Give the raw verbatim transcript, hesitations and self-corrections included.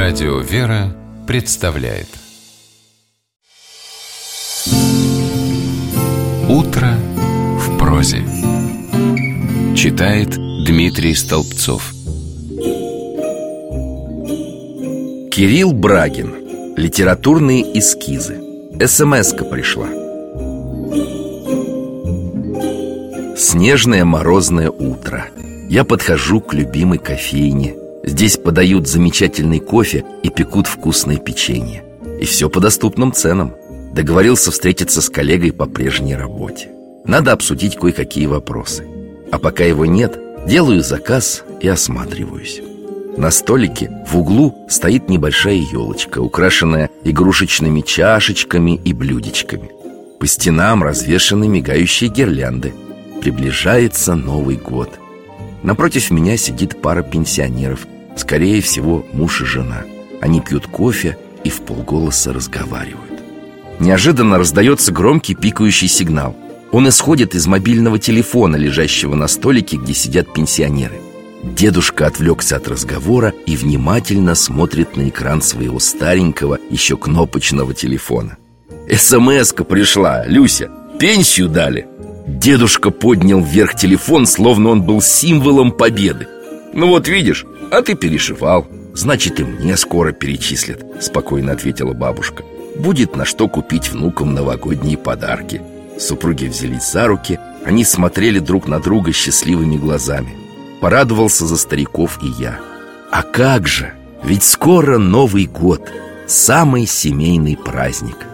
Радио «Вера» представляет «Утро в прозе». Читает Дмитрий Столбцов. Кирилл Брагин. Литературные эскизы. СМС-ка пришла. Снежное морозное утро. Я подхожу к любимой кофейне. Здесь подают замечательный кофе и пекут вкусное печенье. И все по доступным ценам. Договорился встретиться с коллегой по прежней работе. Надо обсудить кое-какие вопросы. А пока его нет, делаю заказ и осматриваюсь. На столике в углу стоит небольшая елочка, украшенная игрушечными чашечками и блюдечками. По стенам развешаны мигающие гирлянды. Приближается Новый год. Напротив меня сидит пара пенсионеров, скорее всего, муж и жена. Они пьют кофе и вполголоса разговаривают. Неожиданно раздается громкий пикающий сигнал. Он исходит из мобильного телефона, лежащего на столике, где сидят пенсионеры. Дедушка отвлекся от разговора и внимательно смотрит на экран своего старенького, еще кнопочного телефона. СМС-ка пришла, Люся, пенсию дали. Дедушка поднял вверх телефон, словно он был символом победы. Ну вот видишь, а ты переживал. Значит, и мне скоро перечислят, спокойно ответила бабушка. Будет на что купить внукам новогодние подарки. Супруги взялись за руки. Они смотрели друг на друга счастливыми глазами. Порадовался за стариков и я. А как же, ведь скоро Новый год, самый семейный праздник.